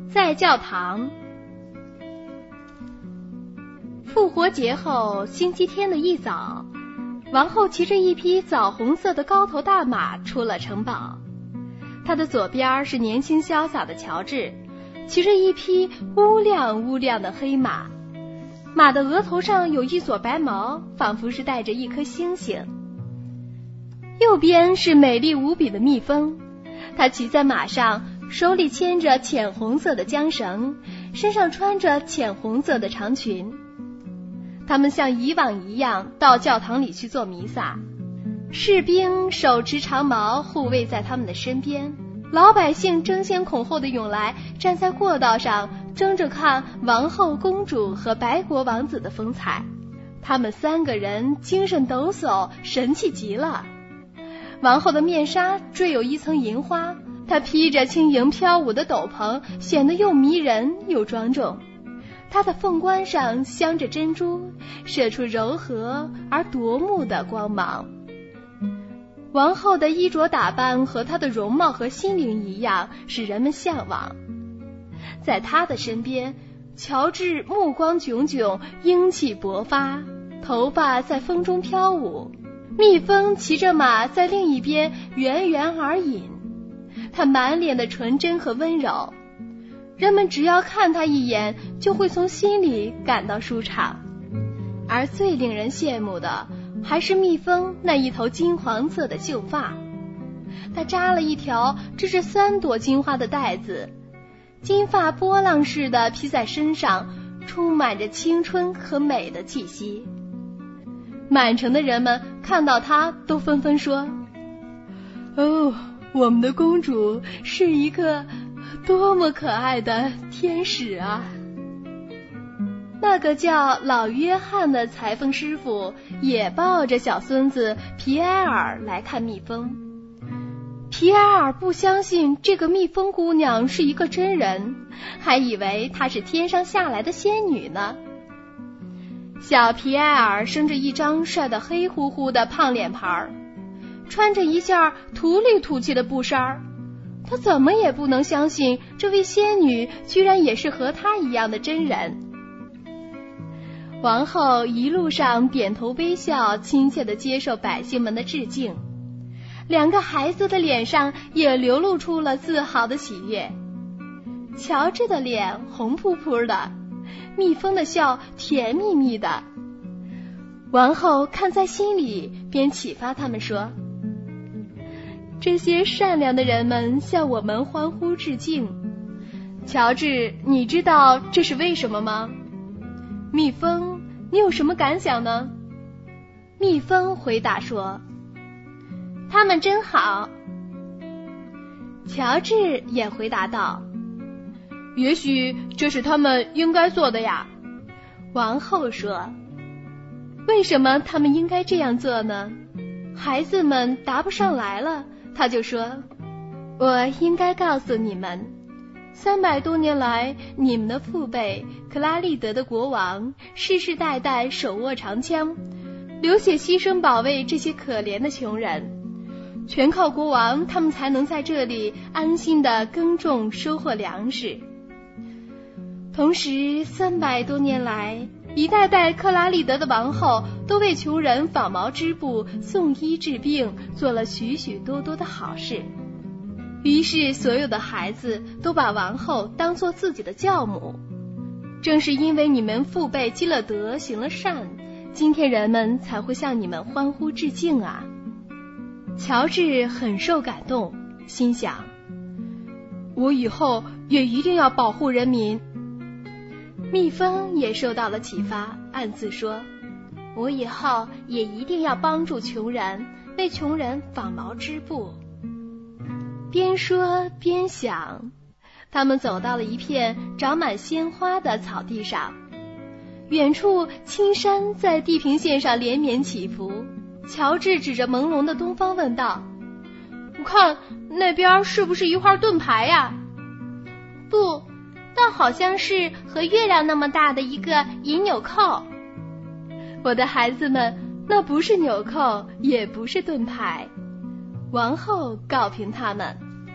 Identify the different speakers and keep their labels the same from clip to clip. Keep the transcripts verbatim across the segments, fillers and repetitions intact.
Speaker 1: 在教堂。复活节后星期天的一早，王后骑着一匹枣红色的高头大马出了城堡。她的左边是年轻潇洒的乔治，骑着一匹乌亮乌亮的黑马，马的额头上有一撮白毛，仿佛是带着一颗星星。右边是美丽无比的蜜蜂，她骑在马上，手里牵着浅红色的缰绳，身上穿着浅红色的长裙。他们像以往一样到教堂里去做弥撒，士兵手持长矛护卫在他们的身边，老百姓争先恐后的涌来，站在过道上争着看王后、公主和白国王子的风采。他们三个人精神抖擞，神气极了。王后的面纱缀有一层银花，她披着轻盈飘舞的斗篷，显得又迷人又庄重。她的凤冠上镶着珍珠，射出柔和而夺目的光芒。王后的衣着打扮和她的容貌和心灵一样，使人们向往。在她的身边，乔治目光炯炯，英气勃发，头发在风中飘舞。蜜蜂骑着马在另一边远远而隐，她满脸的纯真和温柔，人们只要看她一眼，就会从心里感到舒畅。而最令人羡慕的还是蜜蜂那一头金黄色的秀发，她扎了一条织着三朵金花的带子，金发波浪似的披在身上，充满着青春和美的气息。满城的人们看到她都纷纷说：哦，我们的公主是一个多么可爱的天使啊！那个叫老约翰的裁缝师傅也抱着小孙子皮埃尔来看蜜蜂。皮埃尔不相信这个蜜蜂姑娘是一个真人，还以为她是天上下来的仙女呢。小皮埃尔生着一张晒得黑乎乎的胖脸盘，穿着一件土里土气的布衫，他怎么也不能相信这位仙女居然也是和他一样的真人。王后一路上点头微笑，亲切地接受百姓们的致敬，两个孩子的脸上也流露出了自豪的喜悦。乔治的脸红扑扑的，蜜蜂的笑甜蜜蜜的。王后看在心里，便启发他们说：这些善良的人们向我们欢呼致敬。乔治，你知道这是为什么吗？蜜蜂，你有什么感想呢？蜜蜂回答说：他们真好。乔治也回答道：也许这是他们应该做的呀。王后说：为什么他们应该这样做呢？孩子们答不上来了，他就说：我应该告诉你们，三百多年来，你们的父辈克拉利德的国王世世代代手握长枪，流血牺牲保卫这些可怜的穷人，全靠国王他们才能在这里安心的耕种收获粮食。同时三百多年来，一代代克拉利德的王后都为穷人纺毛织布、送医治病，做了许许多多的好事。于是所有的孩子都把王后当作自己的教母。正是因为你们父辈积了德，行了善，今天人们才会向你们欢呼致敬啊。乔治很受感动，心想：我以后也一定要保护人民。蜜蜂也受到了启发，暗自说：我以后也一定要帮助穷人，为穷人纺毛织布。边说边想，他们走到了一片长满鲜花的草地上，远处青山在地平线上连绵起伏。乔治指着朦胧的东方问道：看那边是不是一块盾牌呀？不，倒好像是和月亮那么大的一个银纽扣。我的孩子们，那不是纽扣，也不是盾牌。王后告诉他们，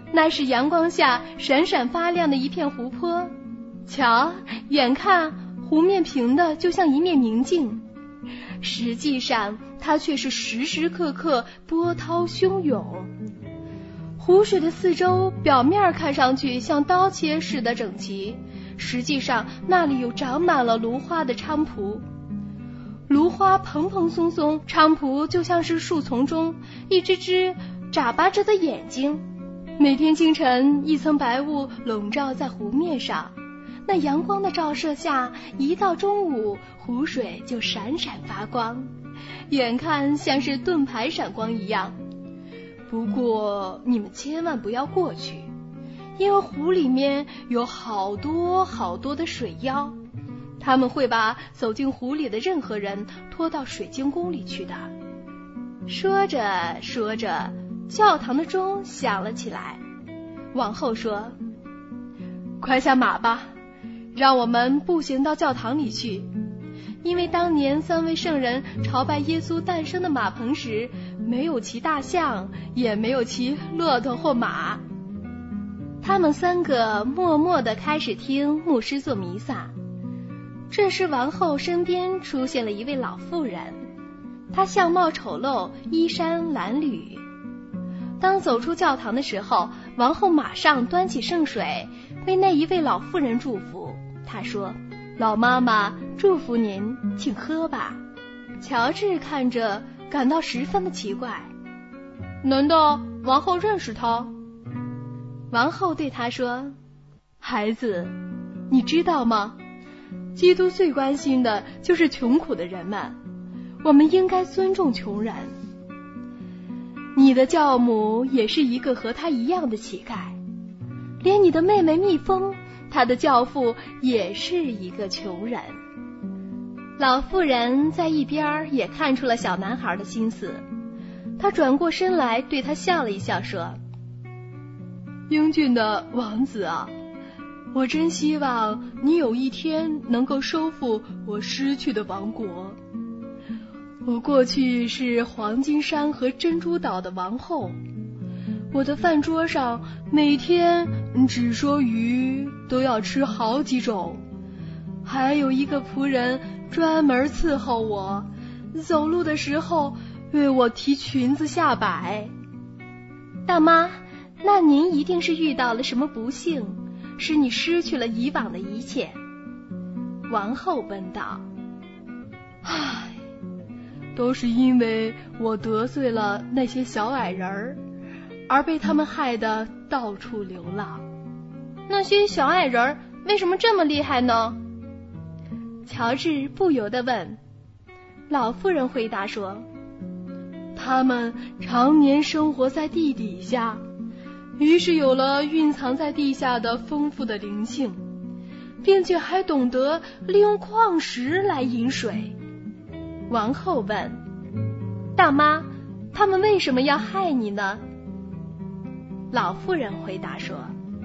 Speaker 1: 那是阳光下闪闪发亮的一片湖泊。瞧，远看湖面平的就像一面明镜，实际上它却是时时刻刻波涛汹涌。湖水的四周表面看上去像刀切似的整齐，实际上那里有长满了芦花的菖蒲。芦花蓬蓬松松，菖蒲就像是树丛中一只只眨巴着的眼睛。每天清晨，一层白雾笼罩在湖面上，那阳光的照射下，一到中午，湖水就闪闪发光，远看像是盾牌闪光一样。不过你们千万不要过去，因为湖里面有好多好多的水妖，他们会把走进湖里的任何人拖到水晶宫里去的。说着说着，教堂的钟响了起来。王后说：快下马吧，让我们步行到教堂里去。因为当年三位圣人朝拜耶稣诞生的马棚时，没有骑大象，也没有骑骆驼或马。他们三个默默地开始听牧师做弥撒。这时王后身边出现了一位老妇人，她相貌丑陋，衣衫褴褛。当走出教堂的时候，王后马上端起圣水为那一位老妇人祝福。她说：老妈妈，祝福您，请喝吧。乔治看着感到十分的奇怪，难道王后认识他？王后对他说：孩子，你知道吗？基督最关心的就是穷苦的人们，我们应该尊重穷人。你的教母也是一个和他一样的乞丐，连你的妹妹蜜蜂，她的教父也是一个穷人。老妇人在一边也看出了小男孩的心思，她转过身来对他笑了一笑，说：英俊的王子啊，我真希望你有一天能够收复我失去的王国。我过去是黄金山和珍珠岛的王后，我的饭桌上每天只说鱼都要吃好几种，还有一个仆人专门伺候我，走路的时候为我提裙子下摆。大妈，那您一定是遇到了什么不幸，使你失去了以往的一切。王后问道。唉，都是因为我得罪了那些小矮人儿，而被他们害得到处流浪。那些小矮人儿为什么这么厉害呢？乔治不由得问。老妇人回答说：他们常年生活在地底下，于是有了蕴藏在地下的丰富的灵性，并且还懂得利用矿石来饮水。王后问：大妈，他们为什么要害你呢？老妇人回答说：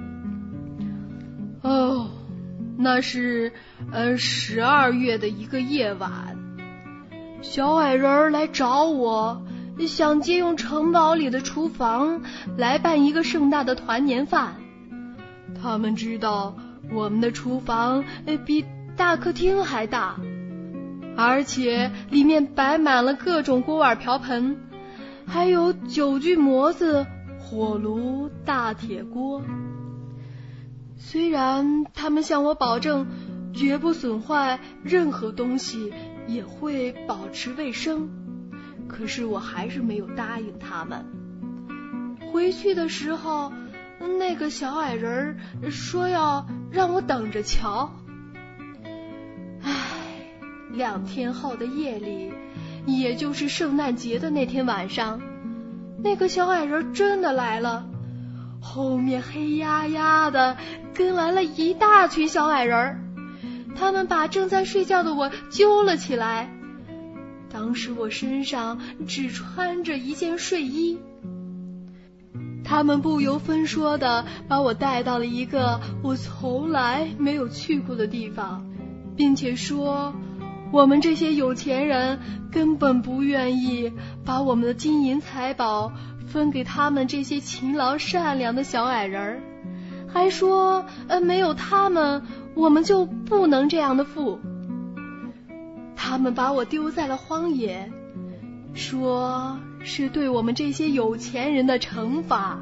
Speaker 1: 哦，那是呃十二月的一个夜晚，小矮人来找我，想借用城堡里的厨房来办一个盛大的团年饭。他们知道我们的厨房比大客厅还大，而且里面摆满了各种锅碗瓢盆，还有酒具模子、火炉、大铁锅。虽然他们向我保证绝不损坏任何东西，也会保持卫生，可是我还是没有答应他们。回去的时候，那个小矮人说要让我等着瞧。唉，两天后的夜里，也就是圣诞节的那天晚上，那个小矮人真的来了，后面黑压压的跟来了一大群小矮人，他们把正在睡觉的我揪了起来。当时我身上只穿着一件睡衣，他们不由分说的把我带到了一个我从来没有去过的地方，并且说我们这些有钱人根本不愿意把我们的金银财宝分给他们这些勤劳善良的小矮人儿，还说呃，没有他们我们就不能这样的富。他们把我丢在了荒野，说是对我们这些有钱人的惩罚。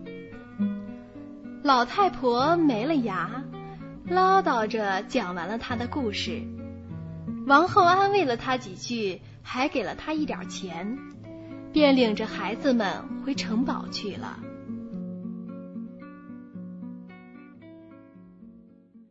Speaker 1: 老太婆没了牙，唠叨着讲完了她的故事。王后安慰了她几句，还给了她一点钱，便领着孩子们回城堡去了。